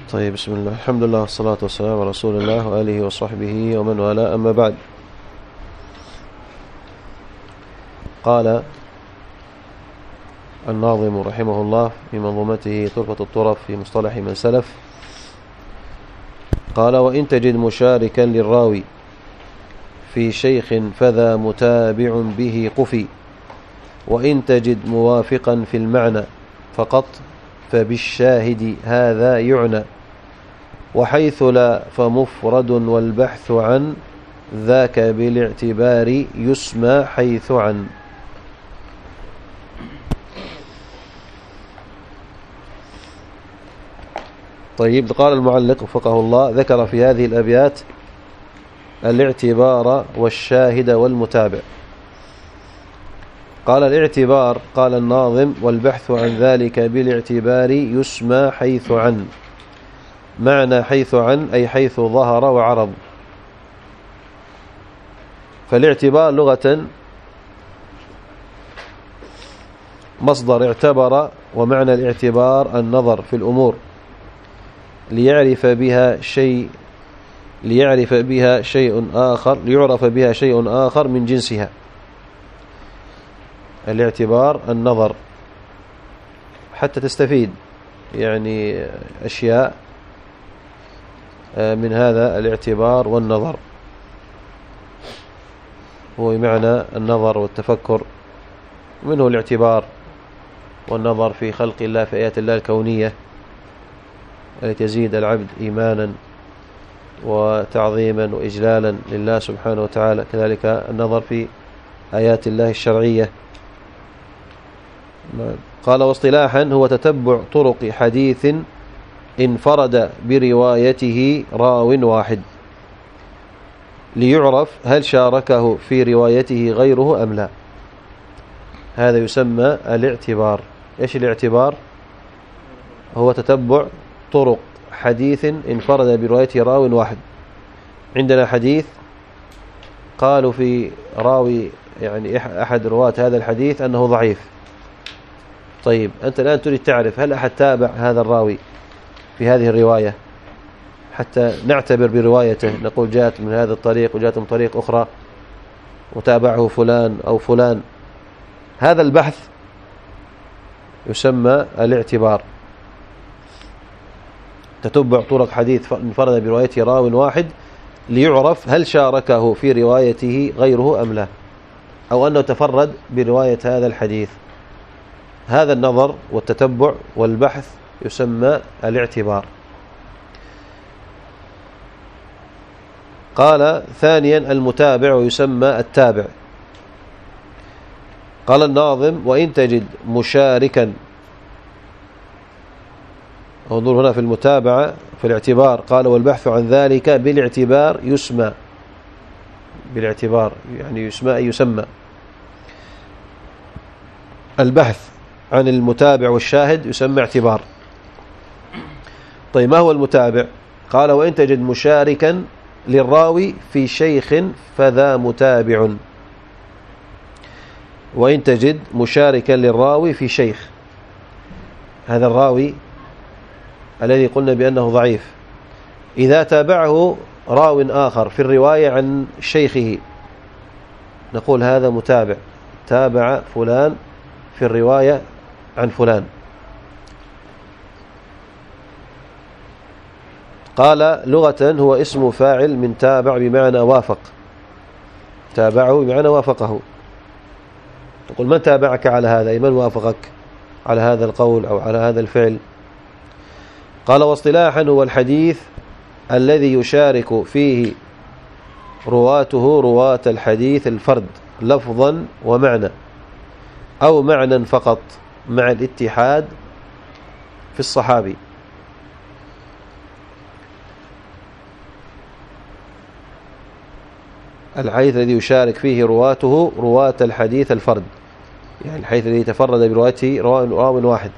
طيب، بسم الله، الحمد لله والصلاة والسلام على رسول الله وآله وصحبه ومن والاه، أما بعد. قال الناظم رحمه الله في منظومته طرفة الطرف في مصطلح من سلف، قال: وإن تجد مشاركا للراوي في شيخ فذا متابع به قفي، وإن تجد موافقا في المعنى فقط فبالشاهد هذا يعنى، وحيث لا فمفرد والبحث عن ذاك بالاعتبار يسمى حيث عن. طيب، قال المعلق وفقه الله، ذكر في هذه الأبيات الاعتبار والشاهد والمتابع. قال الاعتبار، قال الناظم: والبحث عن ذلك بالاعتبار يسمى حيث عن. معنى حيث عن أي حيث ظهر وعرض. فالاعتبار لغة مصدر اعتبر، ومعنى الاعتبار النظر في الأمور ليعرف بها شيء آخر من جنسها. الاعتبار النظر حتى تستفيد يعني أشياء من هذا الاعتبار والنظر، هو بمعنى النظر والتفكر، منه الاعتبار والنظر في خلق الله، في آيات الله الكونية التي تزيد العبد إيمانا وتعظيما وإجلالا لله سبحانه وتعالى، كذلك النظر في آيات الله الشرعية. قال: واصطلاحا هو تتبع طرق حديث انفرد بروايته راو واحد ليعرف هل شاركه في روايته غيره أم لا. هذا يسمى الاعتبار. إيش الاعتبار؟ هو تتبع طرق حديث انفرد بروايته راو واحد. عندنا حديث قالوا في راوي يعني أحد رواة هذا الحديث أنه ضعيف. طيب، أنت الآن تريد تعرف هل أحد تابع هذا الراوي في هذه الرواية حتى نعتبر بروايته، نقول جاءت من هذا الطريق وجاءت من طريق أخرى وتابعه فلان أو فلان. هذا البحث يسمى الاعتبار. تتبع طرق حديث انفرد بروايته راو واحد ليعرف هل شاركه في روايته غيره أم لا، أو أنه تفرد برواية هذا الحديث. هذا النظر والتتبع والبحث يسمى الاعتبار. قال ثانيا المتابع ويسمى التابع. قال الناظم: وإن تجد مشاركا. انظر هنا في المتابعة في الاعتبار، قال: والبحث عن ذلك بالاعتبار يسمى. بالاعتبار يعني يسمى البحث عن المتابع والشاهد يسمى اعتبار. طيب، ما هو المتابع؟ قال: وإن تجد مشاركا للراوي في شيخ فذا متابع. وإن تجد مشاركا للراوي في شيخ، هذا الراوي الذي قلنا بأنه ضعيف، إذا تابعه راو آخر في الرواية عن شيخه نقول هذا متابع، تابع فلان في الرواية عن فلان. قال: لغة هو اسم فاعل من تابع بمعنى وافق. تابعه بمعنى وافقه. تقول: من تابعك على هذا؟ أي من وافقك على هذا القول أو على هذا الفعل؟ قال: واصطلاحا هو الحديث الذي يشارك فيه رواته رواة الحديث الفرد لفظا ومعنى، أو معنى فقط مع الاتحاد في الصحابي. الحديث الذي يشارك فيه رواته رواة الحديث الفرد، يعني الحديث الذي تفرد برواته راو واحد،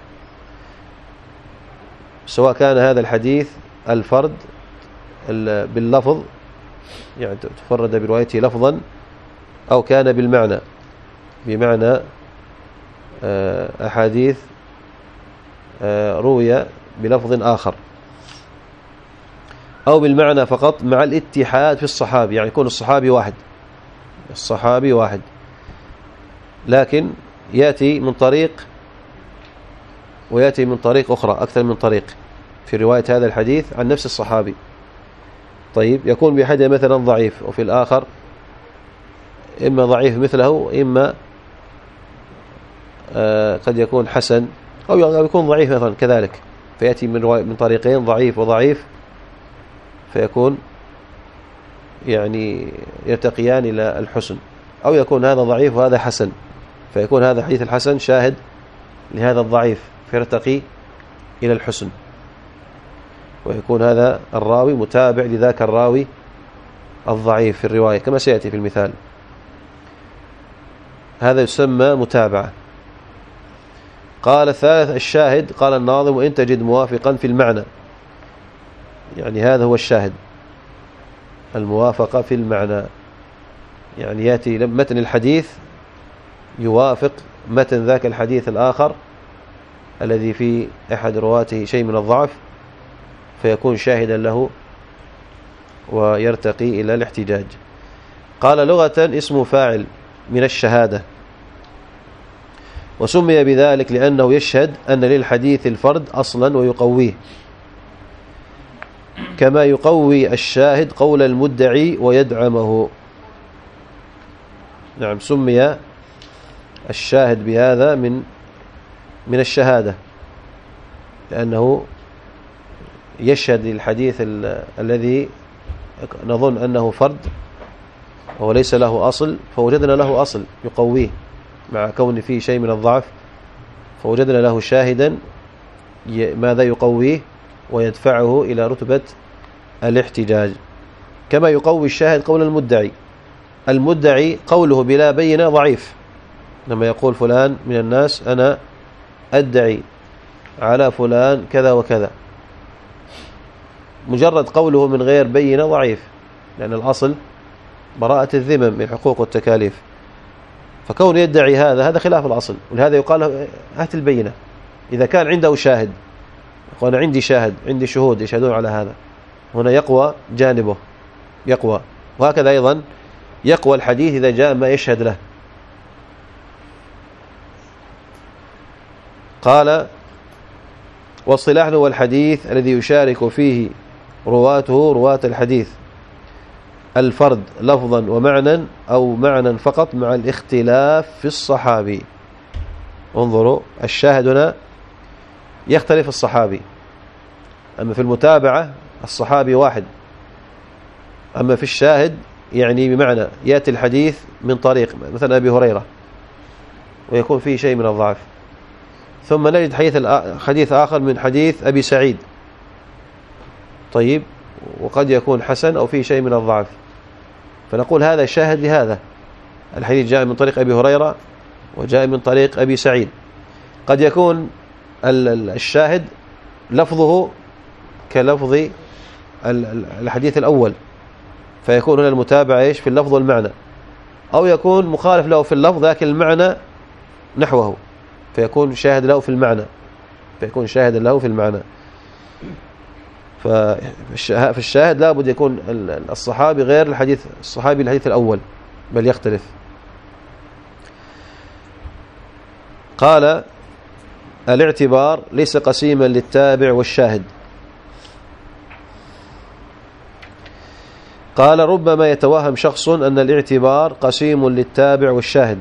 سواء كان هذا الحديث الفرد باللفظ يعني تفرد بروايته لفظا، أو كان بالمعنى بمعنى أحاديث روية بلفظ آخر. أو بالمعنى فقط مع الاتحاد في الصحابي، يعني يكون الصحابي واحد، الصحابي واحد، لكن يأتي من طريق ويأتي من طريق أخرى، أكثر من طريق في رواية هذا الحديث عن نفس الصحابي. طيب يكون بأحدها مثلا ضعيف، وفي الآخر إما ضعيف مثله، إما قد يكون حسن، أو يكون ضعيف مثلا كذلك، فيأتي من طريقين، ضعيف وضعيف، فيكون يعني يرتقيان إلى الحسن، أو يكون هذا ضعيف وهذا حسن، فيكون هذا حديث الحسن شاهد لهذا الضعيف فيرتقي إلى الحسن، ويكون هذا الراوي متابع لذاك الراوي الضعيف في الرواية كما سيأتي في المثال. هذا يسمى متابعة. قال الثالث الشاهد، قال الناظم: وإن تجد موافقا في المعنى، يعني هذا هو الشاهد، الموافقة في المعنى، يعني يأتي متن الحديث يوافق متن ذاك الحديث الآخر الذي في أحد رواته شيء من الضعف، فيكون شاهدا له ويرتقي إلى الاحتجاج. قال لغة اسم فاعل من الشهادة، وسمي بذلك لأنه يشهد أن للحديث الفرد أصلا ويقويه، كما يقوي الشاهد قول المدعي ويدعمه. نعم، سمي الشاهد بهذا من الشهادة، لأنه يشهد للحديث الذي نظن أنه فرد وليس له أصل، فوجدنا له أصل يقويه مع كون فيه شيء من الضعف، فوجدنا له شاهدا ماذا يقويه ويدفعه إلى رتبة الاحتجاج، كما يقوي الشاهد قول المدعي. المدعي قوله بلا بينة ضعيف، لما يقول فلان من الناس أنا أدعي على فلان كذا وكذا، مجرد قوله من غير بينة ضعيف، لأن الأصل براءة الذمم من الحقوق والتكاليف، فكون يدعي هذا خلاف الأصل، ولهذا يقال هات البينة. إذا كان عنده شاهد، وأنا عندي شاهد، عندي شهود يشهدون على هذا، هنا يقوى جانبه، يقوى. وهكذا أيضا يقوى الحديث إذا جاء ما يشهد له. قال: والصلاح هو الحديث الذي يشارك فيه رواته رواة الحديث الفرد لفظا ومعنى، أو معنى فقط مع الاختلاف في الصحابي. انظروا، الشاهد هنا يختلف الصحابي، أما في المتابعة الصحابي واحد، أما في الشاهد يعني بمعنى يأتي الحديث من طريق مثلا أبي هريرة ويكون فيه شيء من الضعف، ثم نجد حديث آخر من حديث أبي سعيد، طيب، وقد يكون حسن أو فيه شيء من الضعف، فنقول هذا شاهد لهذا الحديث، جاء من طريق أبي هريرة وجاء من طريق أبي سعيد. قد يكون الشاهد لفظه كلفظ الحديث الأول، فيكون هنا المتابعة إيش في اللفظ والمعنى، أو يكون مخالف له في اللفظ لكن المعنى نحوه، فيكون شاهد له في المعنى، فيكون شاهد له في المعنى. ففي الشاهد لا بد يكون الصحابي غير الصحابي الحديث الأول، بل يختلف. قال: الاعتبار ليس قسيما للتابع والشاهد. قال: ربما يتوهم شخص أن الاعتبار قسيم للتابع والشاهد،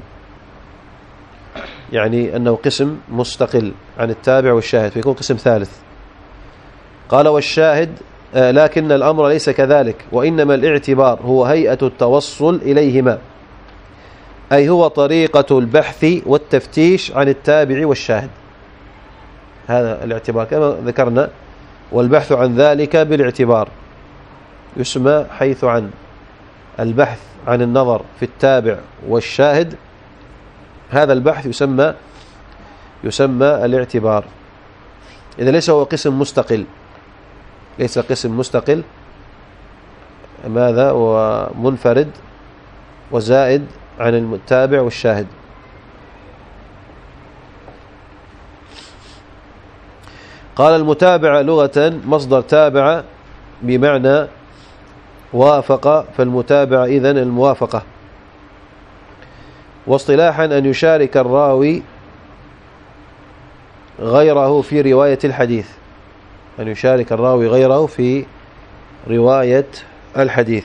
يعني أنه قسم مستقل عن التابع والشاهد، فيكون قسم ثالث. قال: والشاهد لكن الأمر ليس كذلك، وإنما الاعتبار هو هيئة التوصل إليهما، أي هو طريقة البحث والتفتيش عن التابع والشاهد. هذا الاعتبار كما ذكرنا، والبحث عن ذلك بالاعتبار يسمى، حيث عن البحث عن النظر في التابع والشاهد، هذا البحث يسمى الاعتبار. إذا ليس هو قسم مستقل، ليس قسم مستقل، ماذا ومنفرد وزائد عن التابع والشاهد. قال: المتابعة لغة مصدر تابع بمعنى وافق، فالمتابعة إذن الموافقة. واصطلاحا أن يشارك الراوي غيره في رواية الحديث، أن يشارك الراوي غيره في رواية الحديث.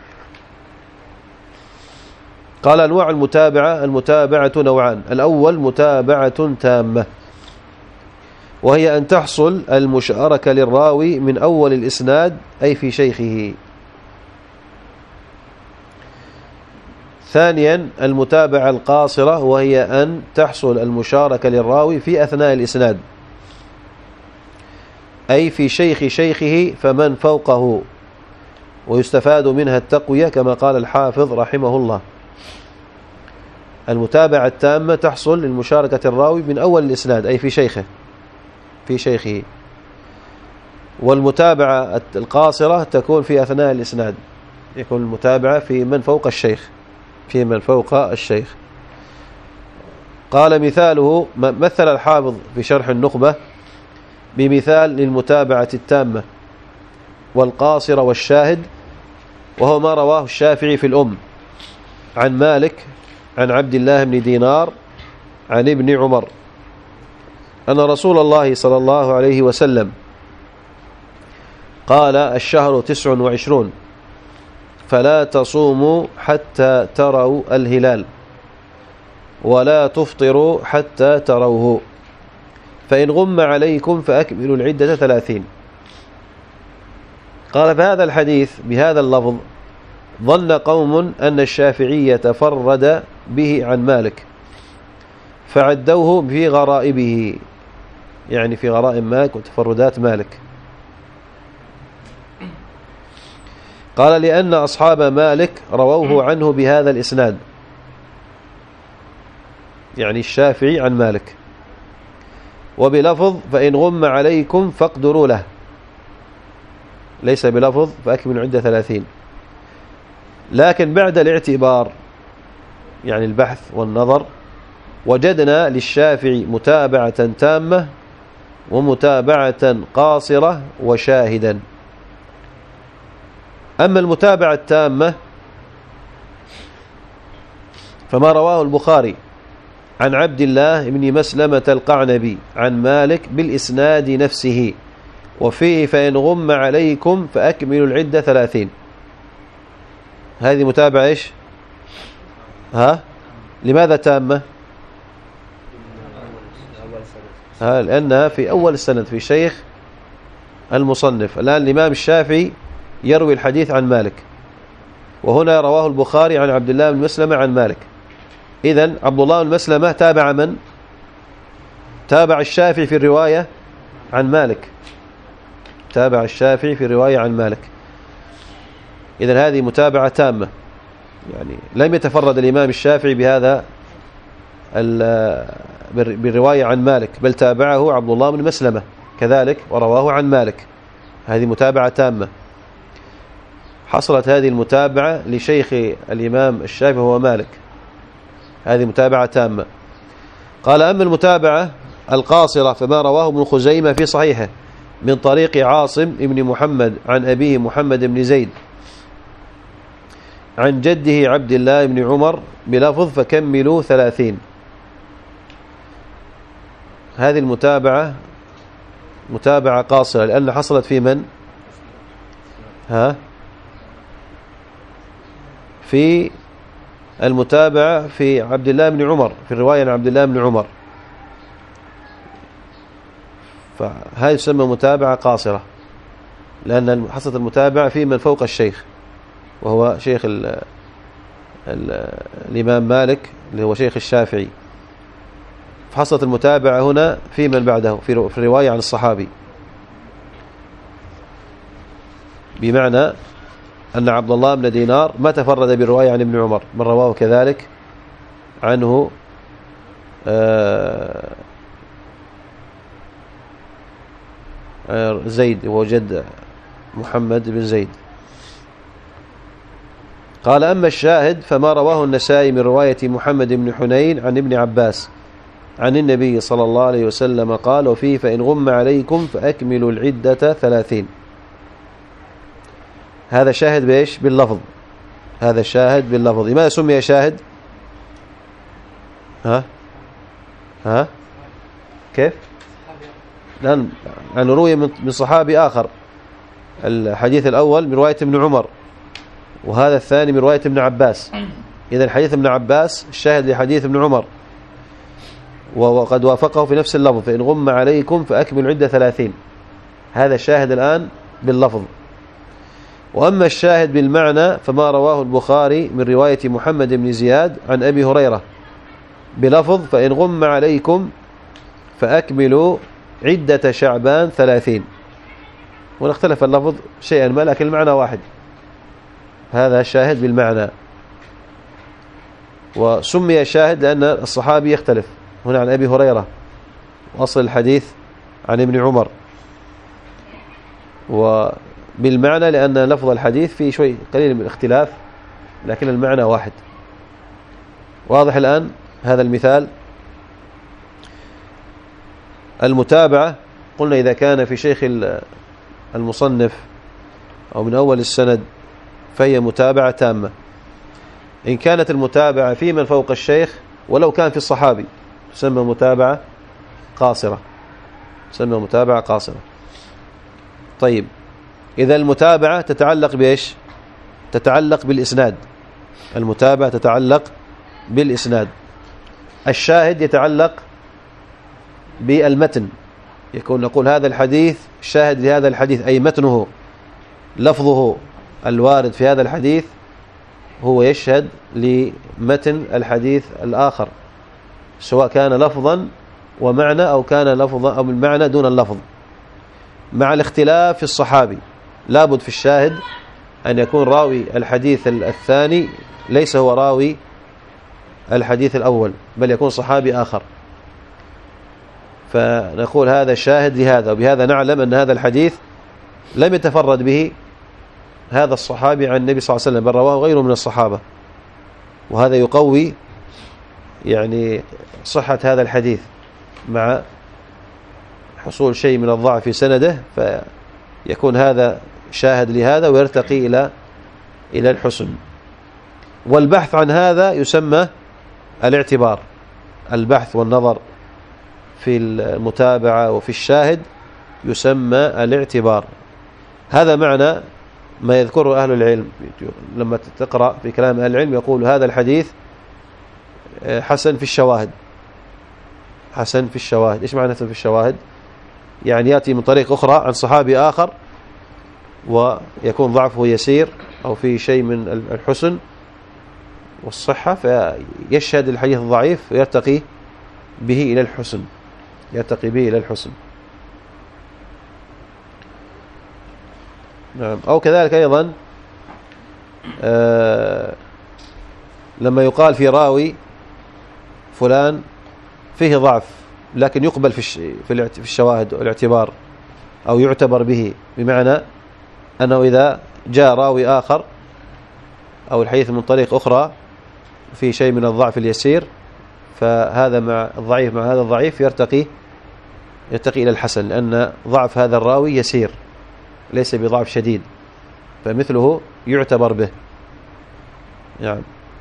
قال أنواع المتابعة: المتابعة نوعان. الأول متابعة تامة، وهي أن تحصل المشاركة للراوي من أول الإسناد أي في شيخه. ثانيا المتابعة القاصرة، وهي أن تحصل المشاركة للراوي في أثناء الإسناد أي في شيخ شيخه فمن فوقه، ويستفاد منها التقوية كما قال الحافظ رحمه الله. المتابعة التامة تحصل للمشاركة الراوي من أول الإسناد أي في شيخه. والمتابعة القاصرة تكون في أثناء الإسناد، يكون المتابعة في من فوق الشيخ. قال مثاله، مثل الحافظ في شرح النخبة بمثال للمتابعة التامة والقاصرة والشاهد، وهو ما رواه الشافعي في الأم عن مالك عن عبد الله بن دينار عن ابن عمر أن رسول الله صلى الله عليه وسلم قال: الشهر 29 فلا تصوموا حتى تروا الهلال ولا تفطروا حتى تروه، فإن غم عليكم فأكملوا العدة 30. قال: فهذا الحديث بهذا اللفظ ظن قوم أن الشافعي تفرد به عن مالك فعدوه في غرائبه، يعني في غرائب مالك وتفردات مالك. قال: لأن أصحاب مالك رووه عنه بهذا الإسناد، يعني الشافعي عن مالك، وبلفظ فإن غم عليكم فاقدروا له، ليس بلفظ فأكملوا العدة 30. لكن بعد الاعتبار، يعني البحث والنظر، وجدنا للشافعي متابعة تامة ومتابعة قاصرة وشاهدا. أما المتابعة التامة فما رواه البخاري عن عبد الله بن مسلمة القعنبي عن مالك بالإسناد نفسه، وفيه فإن غم عليكم فأكملوا العدة 30. هذه متابعة إيش؟ لماذا تامة؟ لأنها في أول السند في شيخ المصنف. الآن الإمام الشافعي يروي الحديث عن مالك، وهنا رواه البخاري عن عبد الله بن مسلمة عن مالك. إذن عبد الله بن مسلمة تابع من؟ تابع الشافعي في الرواية عن مالك، تابع الشافعي في الرواية عن مالك. إذن هذه متابعة تامة، يعني لم يتفرد الإمام الشافعي بهذا بالرواية عن مالك، بل تابعه عبد الله بن مسلمة كذلك ورواه عن مالك. هذه متابعة تامة. حصلت هذه المتابعة لشيخ الإمام الشافعي هو مالك، هذه متابعة تامة. قال: أما المتابعة القاصرة فما رواه ابن خزيمة في صحيحه من طريق عاصم ابن محمد عن أبيه محمد بن زيد عن جده عبد الله بن عمر بلفظ فكملوا 30. هذه المتابعة متابعة قاصرة، لأن حصلت في من؟ في المتابعة في عبد الله بن عمر، في الرواية عن عبد الله بن عمر، فهذه تسمى متابعة قاصرة، لأن حصلت المتابعة في من فوق الشيخ، وهو شيخ الإمام مالك اللي هو شيخ الشافعي. فحصلت المتابعة هنا في من بعده في الرواية عن الصحابي، بمعنى أن عبد الله بن دينار ما تفرد بالرواية عن ابن عمر، من رواه كذلك عنه زيد وهو جد محمد بن زيد. قال: أما الشاهد فما رواه النسائي من رواية محمد بن حنين عن ابن عباس عن النبي صلى الله عليه وسلم قال: وفيه فإن غم عليكم فأكملوا العدة 30. هذا شاهد بإيش؟ باللفظ. هذا شاهد باللفظ. لماذا سمي شاهد؟ ها كيف؟ لأن روي من صحابي آخر. الحديث الأول من رواية ابن عمر، وهذا الثاني من رواية ابن عباس. إذن حديث ابن عباس الشاهد لحديث ابن عمر، وقد وافقه في نفس اللفظ: فإن غم عليكم فأكملوا العدة 30. هذا الشاهد الآن باللفظ. وأما الشاهد بالمعنى فما رواه البخاري من رواية محمد بن زياد عن أبي هريرة بلفظ: فإن غم عليكم فأكملوا عدة شعبان 30. ونختلف اللفظ شيئا ما، لكن المعنى واحد. هذا الشاهد بالمعنى. وسمي شاهد لأن الصحابي يختلف، هنا عن أبي هريرة، وأصل الحديث عن ابن عمر. وبالمعنى لأن لفظ الحديث فيه شوي قليل من الاختلاف، لكن المعنى واحد. واضح الآن هذا المثال؟ المتابعة قلنا إذا كان في شيخ المصنف أو من أول السند فهي متابعة تامة. إن كانت المتابعة في من فوق الشيخ ولو كان في الصحابي تسمى متابعة قاصرة. تسمى متابعة قاصرة. طيب، إذا المتابعة تتعلق بإيش؟ تتعلق بالإسناد. المتابعة تتعلق بالإسناد. الشاهد يتعلق بالمتن. يكون نقول هذا الحديث شاهد لهذا الحديث، أي متنه لفظه الوارد في هذا الحديث هو يشهد لمتن الحديث الآخر، سواء كان لفظا ومعنى أو كان لفظا أو المعنى دون اللفظ، مع الاختلاف في الصحابي. لابد في الشاهد أن يكون راوي الحديث الثاني ليس هو راوي الحديث الأول، بل يكون صحابي آخر. فنقول هذا شاهد لهذا، وبهذا نعلم أن هذا الحديث لم يتفرد به هذا الصحابي عن النبي صلى الله عليه وسلم، بل رواه غيره من الصحابة. وهذا يقوي يعني صحة هذا الحديث مع حصول شيء من الضعف في سنده، فيكون هذا شاهد لهذا ويرتقي إلى الحسن. والبحث عن هذا يسمى الاعتبار. البحث والنظر في المتابعة وفي الشاهد يسمى الاعتبار. هذا معنى ما يذكره أهل العلم. لما تقرأ في كلام أهل العلم يقول هذا الحديث حسن في الشواهد. حسن في الشواهد. إيش معنى حسن في الشواهد؟ يعني يأتي من طريق أخرى عن صحابي آخر ويكون ضعفه يسير أو فيه شيء من الحسن والصحة، فيشهد الحديث الضعيف ويرتقي به إلى الحسن. يرتقي به إلى الحسن. نعم. أو كذلك أيضا لما يقال في راوي فلان فيه ضعف لكن يقبل في الشواهد والاعتبار أو يعتبر به، بمعنى أنه إذا جاء راوي آخر أو الحديث من طريق أخرى في شيء من الضعف اليسير، فهذا مع الضعيف مع هذا الضعيف يرتقي إلى الحسن، لأن ضعف هذا الراوي يسير ليس بضعف شديد، فمثله يعتبر به. يعني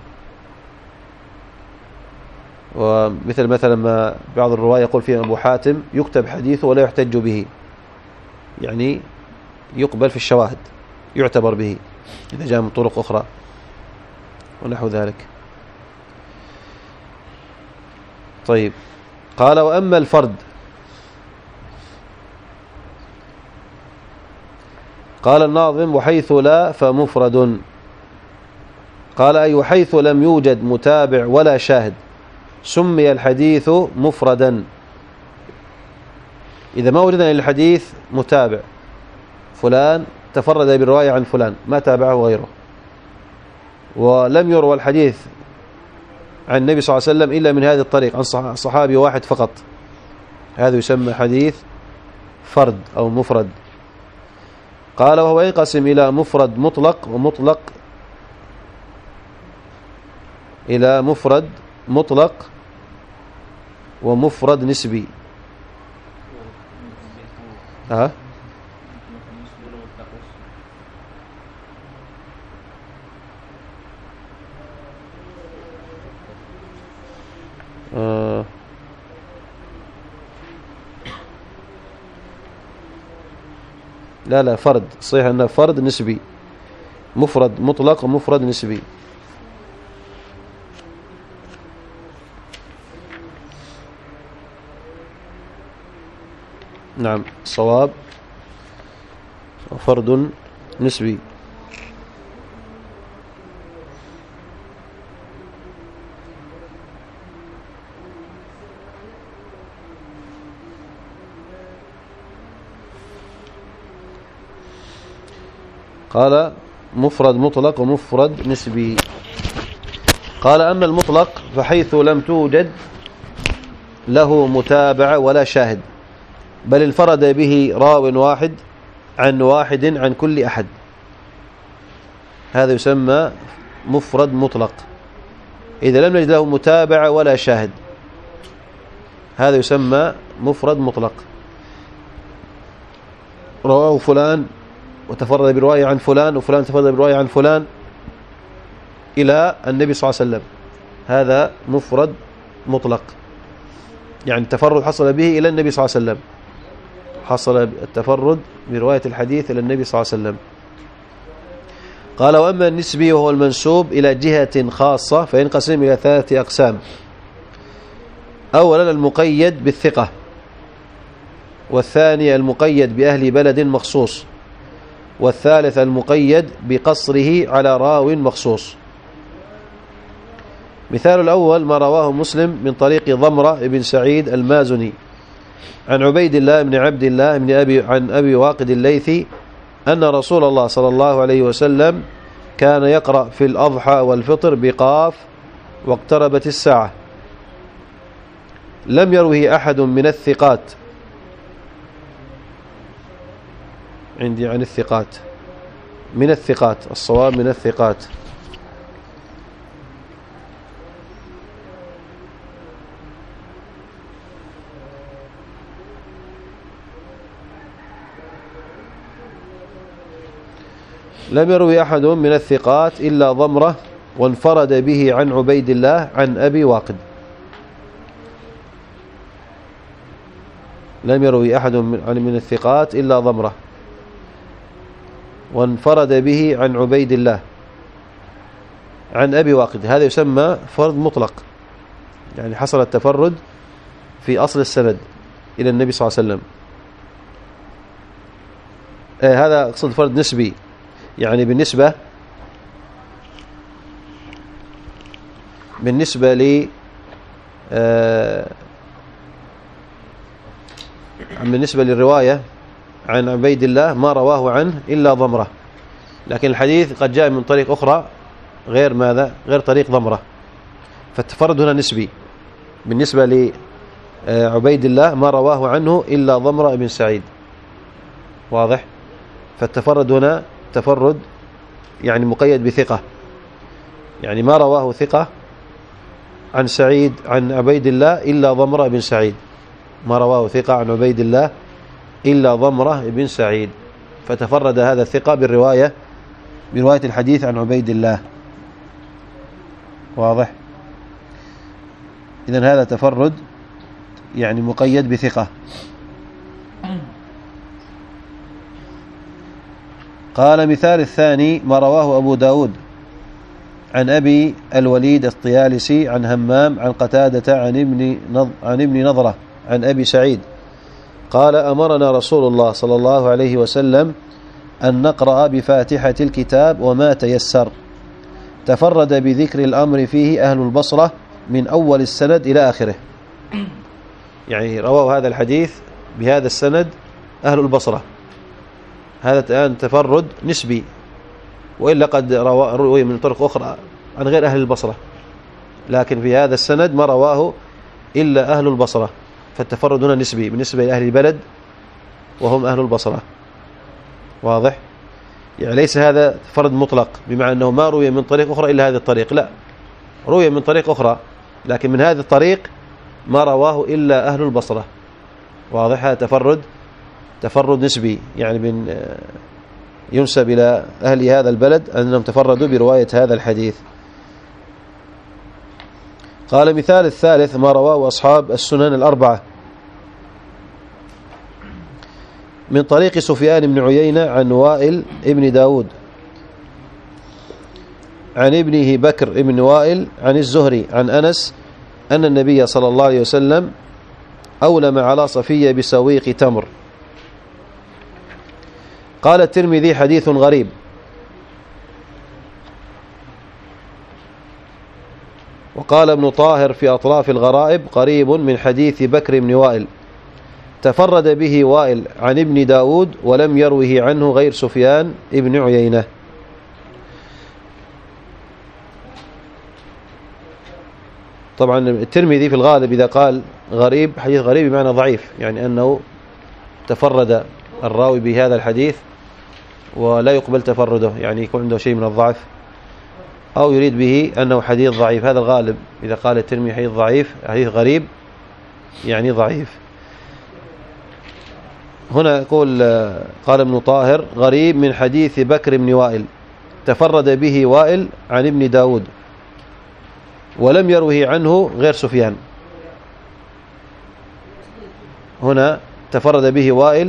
ومثل مثلا ما بعض الرواية يقول فيه أبو حاتم يكتب حديثه ولا يحتج به، يعني يقبل في الشواهد يعتبر به إذا جاء من طرق أخرى ونحو ذلك. طيب، قال وأما الفرد، قال الناظم وحيث لا فمفرد. قال أي حيث لم يوجد متابع ولا شاهد سمي الحديث مفردا. إذا ما وجدنا للحديث متابع، فلان تفرد بالرواية عن فلان ما تابعه غيره، ولم يروى الحديث عن النبي صلى الله عليه وسلم إلا من هذه الطريق عن صحابي واحد فقط، هذا يسمى حديث فرد أو مفرد. قال وهو ينقسم إلى مفرد مطلق ومطلق إلى مفرد مطلق ومفرد نسبي. لا فرد، صحيح أنه فرد نسبي، مفرد مطلق ومفرد نسبي. نعم صواب، فرد نسبي. قال مفرد مطلق ومفرد نسبي. قال أما المطلق فحيث لم توجد له متابعة ولا شاهد، بل انفرد به راو واحد عن كل أحد، هذا يسمى مفرد مطلق. إذا لم نجد له متابعة ولا شاهد هذا يسمى مفرد مطلق. رواه فلان وتفرد برواية عن فلان، وفلان تفرد برواية عن فلان إلى النبي صلى الله عليه وسلم، هذا مفرد مطلق، يعني التفرد حصل به إلى النبي صلى الله عليه وسلم، حصل التفرد برواية الحديث إلى النبي صلى الله عليه وسلم. قال وأما النسبي وهو المنسوب إلى جهة خاصة فينقسم إلى 3 أقسام. أولا المقيد بالثقة، والثاني المقيد بأهل بلد مخصوص، والثالث المقيد بقصره على راو مخصوص. مثال الأول ما رواه مسلم من طريق ضمرة بن سعيد المازني عن عبيد الله بن عبد الله بن عن أبي واقد الليثي أن رسول الله صلى الله عليه وسلم كان يقرأ في الأضحى والفطر بقاف واقتربت الساعة. لم يروه أحد من الثقات، عندي عن الثقات، من الثقات، الصواب من الثقات. لم يروي أحد من الثقات إلا ضمرة وانفرد به عن عبيد الله عن أبي واقد. لم يروي أحد من الثقات إلا ضمرة وانفرد به عن عبيد الله عن أبي واقد، هذا يسمى فرد مطلق، يعني حصل التفرد في أصل السند إلى النبي صلى الله عليه وسلم. هذا أقصد فرد نسبي، يعني بالنسبة للرواية عن عبيد الله ما رواه عنه إلا ضمرة، لكن الحديث قد جاء من طريق أخرى غير ماذا؟ غير طريق ضمرة، فالتفرد هنا نسبي. بالنسبة لعبيد الله ما رواه عنه إلا ضمرة بن سعيد، واضح؟ فالتفرد هنا تفرد يعني مقيد بثقة، يعني ما رواه ثقة عن سعيد عن عبيد الله إلا ضمرة بن سعيد، ما رواه ثقة عن عبيد الله إلا ضمرة بن سعيد، فتفرد هذا الثقة برواية الحديث عن عبيد الله، واضح؟ إذن هذا تفرد يعني مقيد بثقة. قال مثال الثاني ما رواه أبو داود عن أبي الوليد الطيالسي عن همام عن قتادة عن ابن نضرة عن أبي سعيد قال أمرنا رسول الله صلى الله عليه وسلم أن نقرأ بفاتحة الكتاب وما تيسر. تفرد بذكر الأمر فيه أهل البصرة من أول السند إلى آخره، يعني رواه هذا الحديث بهذا السند أهل البصرة، هذا الآن تفرد نسبي، وإلا قد روي من طرق أخرى عن غير أهل البصرة، لكن في هذا السند ما رواه إلا أهل البصرة، فالتفرد هنا نسبي بالنسبة لأهل البلد وهم أهل البصرة، واضح؟ يعني ليس هذا فرد مطلق بمعنى أنه ما روي من طريق أخرى إلا هذا الطريق، لا، روي من طريق أخرى لكن من هذا الطريق ما رواه إلا أهل البصرة، واضح؟ هذا تفرد نسبي، يعني ينسب إلى أهل هذا البلد أنهم تفردوا برواية هذا الحديث. قال مثال الثالث ما رواه أصحاب السنن الأربعة من طريق سفيان بن عيينة عن وائل ابن داود عن ابنه بكر ابن وائل عن الزهري عن أنس أن النبي صلى الله عليه وسلم أولم على صفية بسويق تمر. قال الترمذي حديث غريب. وقال ابن طاهر في أطراف الغرائب قريب من حديث بكر بن وائل تفرد به وائل عن ابن داود ولم يروه عنه غير سفيان ابن عيينة. طبعا الترمذي في الغالب إذا قال غريب حديث غريب بمعنى ضعيف، يعني أنه تفرد الراوي بهذا الحديث ولا يقبل تفرده، يعني يكون عنده شيء من الضعف، أو يريد به أنه حديث ضعيف. هذا الغالب إذا قال الترمذي حديث ضعيف حديث غريب يعني ضعيف. هنا يقول قال ابن طاهر غريب من حديث بكر بن وائل تفرد به وائل عن ابن داود ولم يروه عنه غير سفيان. هنا تفرد به وائل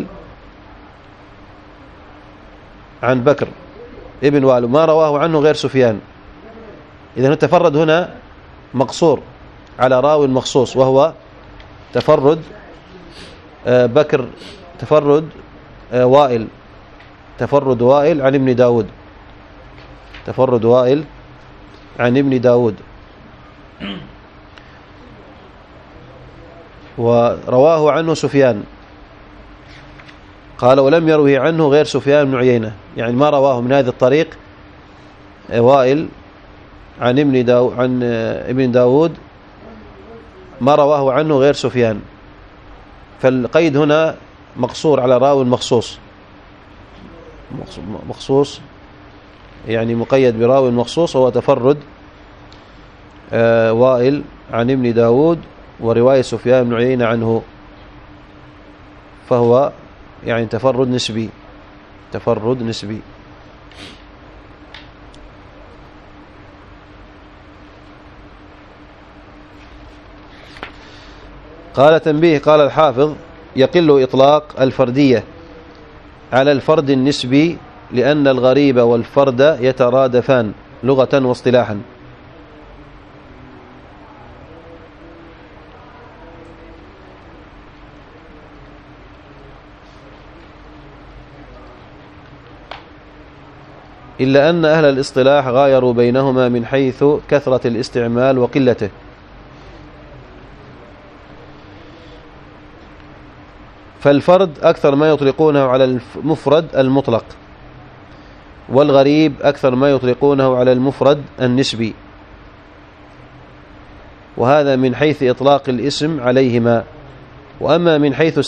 عن بكر ابن وائل ما رواه عنه غير سفيان. إذن التفرد هنا مقصور على راوي مخصوص، وهو تفرد بكر تفرد وائل عن ابن داود، تفرد وائل عن ابن داود، ورواه عنه سفيان. قال ولم يروه عنه غير سفيان بن عيينة، يعني ما رواه من هذه الطريق وائل عن ابن داود ما رواه عنه غير سفيان. فالقيد هنا مقصور على راوي مخصوص، يعني مقيد براوي مخصوص، وهو تفرد وائل عن ابن داود ورواية سفيان بن عيينة عنه، فهو يعني تفرد نسبي. قال تنبيه، قال الحافظ يقل إطلاق الفردية على الفرد النسبي لأن الغريب والفرد يترادفان لغة واصطلاحا. إلا أن أهل الاصطلاح غايروا بينهما من حيث كثرة الاستعمال وقلته. فالفرد أكثر ما يطلقونه على المفرد المطلق، والغريب أكثر ما يطلقونه على المفرد النسبي، وهذا من حيث إطلاق الاسم عليهما. وأما من حيث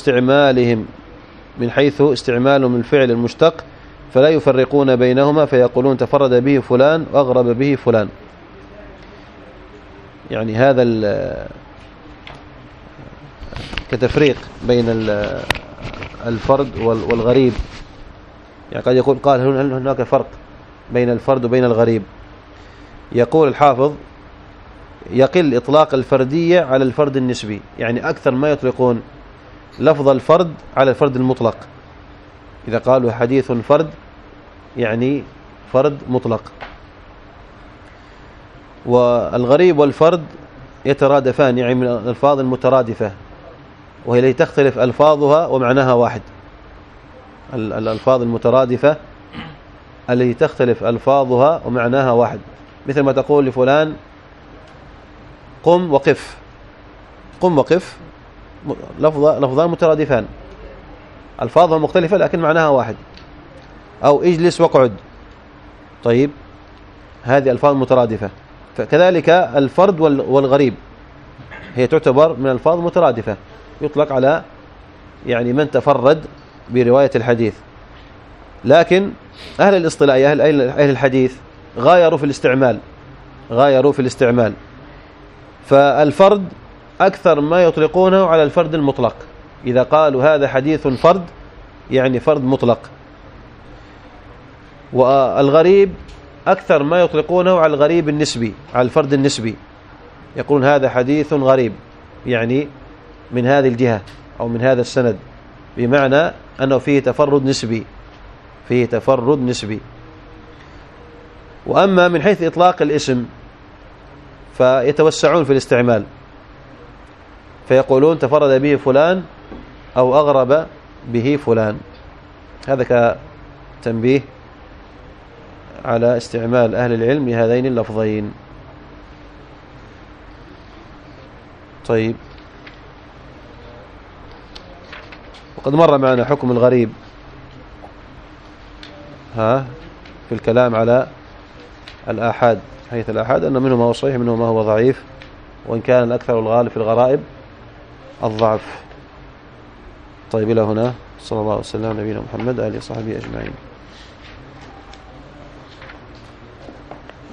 استعمالهم الفعل المشتق فلا يفرقون بينهما، فيقولون تفرد به فلان وأغرب به فلان. يعني هذا كتفريق بين الفرد والغريب، يعني قد يقول قال هل هناك فرق بين الفرد وبين الغريب؟ يقول الحافظ يقل إطلاق الفردية على الفرد النسبي، يعني أكثر ما يطلقون لفظ الفرد على الفرد المطلق. إذا قالوا حديث فرد يعني فرد مطلق. والغريب والفرد يترادفان، يعني من الألفاظ المترادفة، وهي التي تختلف ألفاظها ومعناها واحد. الألفاظ المترادفة التي تختلف ألفاظها ومعناها واحد، مثل ما تقول لفلان قم وقف، لفظان مترادفان، ألفاظها مختلفة لكن معناها واحد. أو اجلس واقعد، طيب هذه ألفاظ مترادفة. فكذلك الفرد والغريب هي تعتبر من الألفاظ مترادفة، يطلق على يعني من تفرد برواية الحديث. لكن أهل الاصطلاح أهل الحديث غايروا في الاستعمال، فالفرد أكثر ما يطلقونه على الفرد المطلق. إذا قالوا هذا حديث فرد يعني فرد مطلق. والغريب أكثر ما يطلقونه على الغريب النسبي، على الفرد النسبي، يقولون هذا حديث غريب، يعني من هذه الجهة أو من هذا السند، بمعنى أنه فيه تفرد نسبي، فيه تفرد نسبي. وأما من حيث إطلاق الاسم فيتوسعون في الاستعمال، فيقولون تفرد به فلان أو أغرب به فلان. هذا كتنبيه على استعمال أهل العلم لهذين اللفظين. طيب، وقد مر معنا حكم الغريب في الكلام على الآحاد، حيث الآحاد أن منه ما هو صحيح منه ما هو ضعيف، وإن كان الأكثر الغالب في الغرائب الضعف. طيب، إلى هنا. صلى الله عليه وسلم نبينا محمد آله وصحبه أجمعين.